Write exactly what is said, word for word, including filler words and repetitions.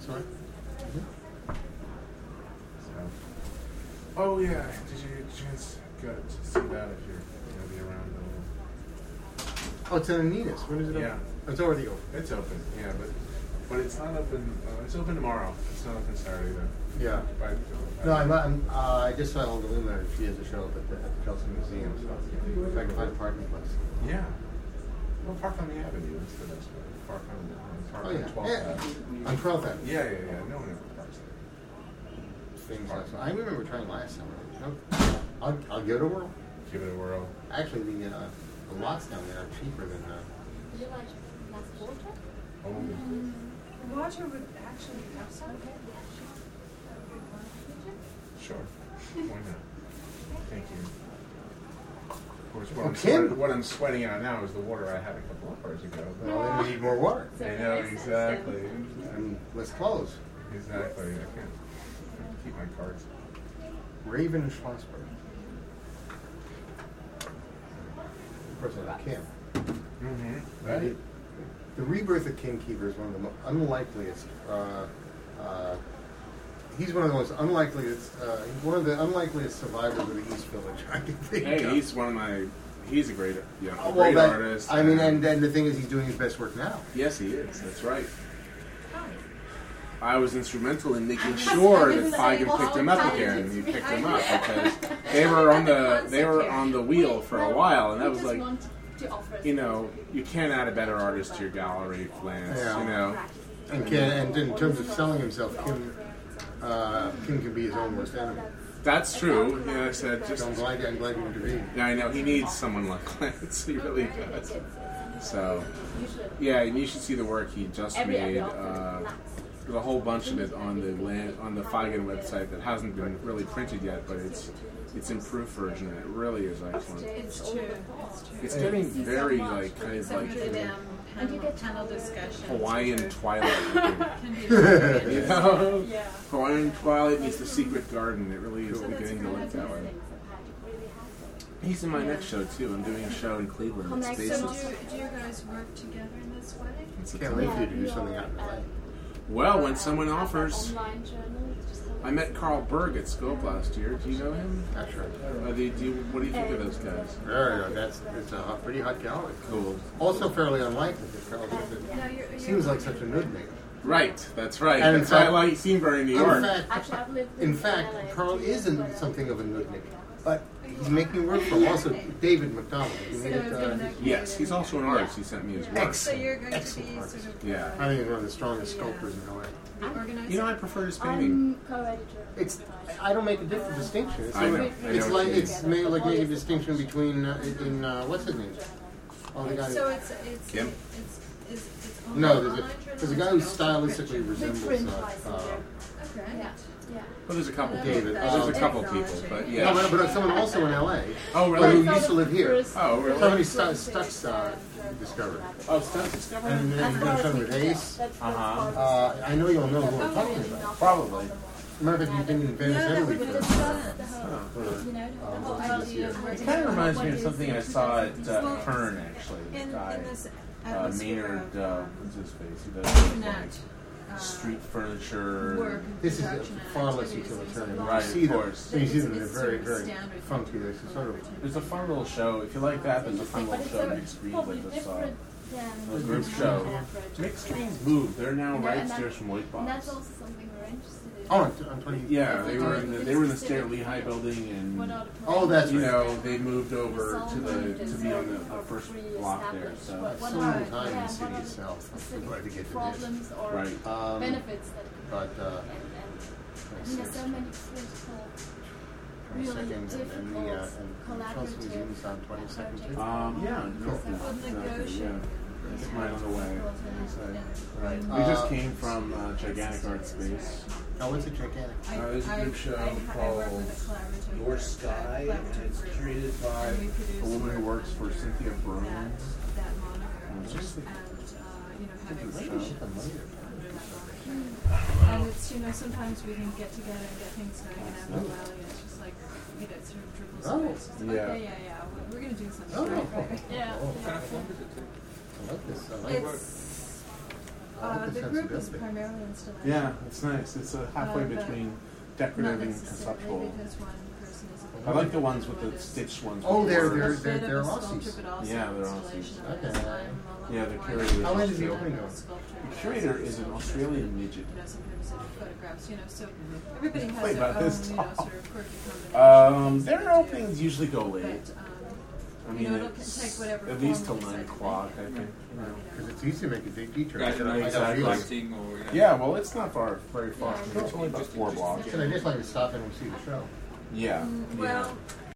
Sorry? Mm-hmm. So. Oh, yeah. Did you get a chance to go to see that if you're going to be around? Oh, it's in Anita's. When is it yeah. open? Oh, it's already open. It's open, yeah, but but it's not open. Uh, it's open tomorrow. It's not open Saturday, though. Yeah. By, by, No, I'm, I'm, uh, I just saw Olga Luna. She has a show at the, at the Chelsea Museum, so if I can find a parking place. Yeah. Well, park on the avenue. That's the best way. Park on, on, park Oh, on yeah. twelfth yeah. Avenue. On twelfth Avenue. Yeah, yeah, yeah. No one ever parks there. Things like that. I remember trying last summer. No, I'll, I'll give it a whirl. Give it a whirl. Actually, the, uh, the lots down there are cheaper than... Uh, Would you like last water? Oh. Mm, water would actually have some. Sure. Why not? Thank you. Of course, what, Oh, I'm, Kim. sweating, what I'm sweating out now is the water I had a couple of hours ago. well, then we need more water. I know, exactly. And less clothes. Exactly. I can't, I can't keep my cards. Raven and Schlossberg. Of course, I have Kim. Mm-hmm. Right. The, the rebirth of King Keeper is one of the most unlikeliest. Uh, uh, he's one of the most unlikeliest. Uh, he's one of the unlikeliest survivors of the East Village. I can think Hey, of. he's one of my. He's a great, yeah, a Oh, well, great that- artist. I mean, and, and the thing is, he's doing his best work now. yes, he is. That's right. I was instrumental in making I sure was that gonna say, Feigen picked him all up time again. it's He me. picked him up because they were on the they were on the wheel for a while, and that was like, you know, you can't add a better artist to your gallery, Lance. Yeah. You know, And can, and in terms of selling himself, Kim, uh, Kim can be his own worst enemy. that's true. Yeah, I said just. So I'm glad, I'm glad you intervened. Yeah, I know he needs someone like Lance. He really does. So, yeah, and you should see the work he just made. Uh, There's a whole bunch of it on the land, on the Feigen website that hasn't been really printed yet, but it's it's in proof version, and it really is excellent. It's true. It's getting very like kind of Some like good uh, um, panel, panel discussion. Hawaiian Twilight. Can be You very know? Yeah. Hawaiian Twilight meets the Secret Garden. It really is So that's beginning to kind look of that way. amazing. He's in my next show too. I'm doing a show in Cleveland. It's So So Spaces. do, do you guys work together in this way? It's a Can't wait for you to do something out in L A. Well, when someone offers, Online journal, just I met Carl Berg at Scope last year. Do you know him? Not sure. Uh, do you, do you, what do you think of those guys? Very good. That's it's a hot- pretty hot gallery. Cool. Also fairly unlikely because Carl No, you're, you're seems like such a nudnik. Right, that's right. And in That's why I fact- like. You seem very New In York. fact, Actually, I've lived in in fact, L A Carl for two years, isn't but- something of a nudnik, but he's making work for him. Also, David McDonald. He made it, uh, Yes, he's also an artist. He sent me his work. So you're going to be Excellent artist. sort of Yeah. I think he's one of the strongest sculptors in L A. the organizer? You know, I prefer his painting. I'm co-editor. It's I don't make a different distinction. It's, I know. like, I it's know like what you it's made, like making a distinction between uh, in uh, what's his name? Oh, the guy. So it's it's Kim? it's it's, it's no, online there's a journalism, there's a guy who it's also stylistically picture. resembles uh, uh, Okay. Yeah, yeah. Well, there's a couple. David. There's a Um, couple people, but yeah, yeah. but, but someone also in L A. Oh, But who really? used to live here. Oh, really? Somebody Stu- Stutz uh, discovered. Oh, Stuff Discovery? And then he's done something with Ace. Uh-huh. Uh, I know you'll know who I'm talking about. Probably. Matter of fact, you've been in Venice, Yeah, that Italy would for, be for You know, the um, whole this idea year. of It kind of reminds me of something I saw at uh, Well, Kern, actually. The In, guy, in this uh, atmosphere Maynard, of uh, um, what's his face? He does internet, like uh, street furniture. work, This is production, and far less activities, utilitarian. there's a Right, You of see them, course. so you see them, they're It's very, sort of very standard funky. They're sort of There's a fun little show. If you like that, there's a fun but little it's show, a Mixed Screens, probably like this. Uh, different than a group the show. average. Mixed Screens moved. They're now You know, right and that- upstairs from White And that's Box. also something we're interested in. oh, on, on twenty. Yeah, they were in the they were in the Stair Lehigh building, What and are the Oh, that's you right. know they moved over to the to be on the, the first block there. So What So are- little time in yeah, the city what are itself. I'm specific glad to get to this. problems or right. Um, benefits that but uh, and, and I mean, there's so many critical, really twenty-second, and then difficult, the uh, and the Chelsea Museum's on twenty-second too. Um, yeah, no, Would exactly, negotiate. yeah. It's right on the way. So, right. We Uh, just came from uh, Gigantic Art Space. Oh, it's a gigantic. I, Uh, there's a I, group show I, I work with a called collaborative Your group, Sky, a and it's collaborative group, curated by and we produce a woman who work works for under Cynthia Brown. That, that moniker, Um, just- and uh, you know, having Think some of Shit, the money. under that moniker. And it's, you know, sometimes we can get together and get things going in Apple Valley. It's just like, you know, it sort of dribbles Oh. away. It's just like, Yeah. yeah, yeah, yeah. We're, we're going to do something. Oh, Right, right. yeah. Oh. yeah. I like this. I like It's I like Uh, the the group is sensibility. primarily installation. Yeah, it's nice. It's uh, halfway Uh, but between Not decorative and necessarily conceptual. because one person is a I like the painter, ones with one the is stitched ones. Oh, with they're- the they're- a words. they're- bit they're of a Aussies. sculpture, but also Yeah, they're installation Aussies. of it. Okay. I'm a lot Yeah, the more curator into is How long is the Australian. opening going? sculpture, The but curator also is an sculpture. Australian midget. You know, sometimes they do photographs, you know, so everybody has Wait, their about own, this you know, tall. sort of quirky combination. Um, of things their that they do. openings usually go late. But, um, I you mean, know, it'll it's take whatever at least till form nine you decide to o'clock, make I it. think. You know. Because it's easy to make a big detour. Guys, I gotta- I gotta exactly. realize- collecting or Yeah, well, it's not far, very far. Yeah. from here. It's only about four blocks. Can I just like to stop in and see the show? Yeah. Mm, yeah. well,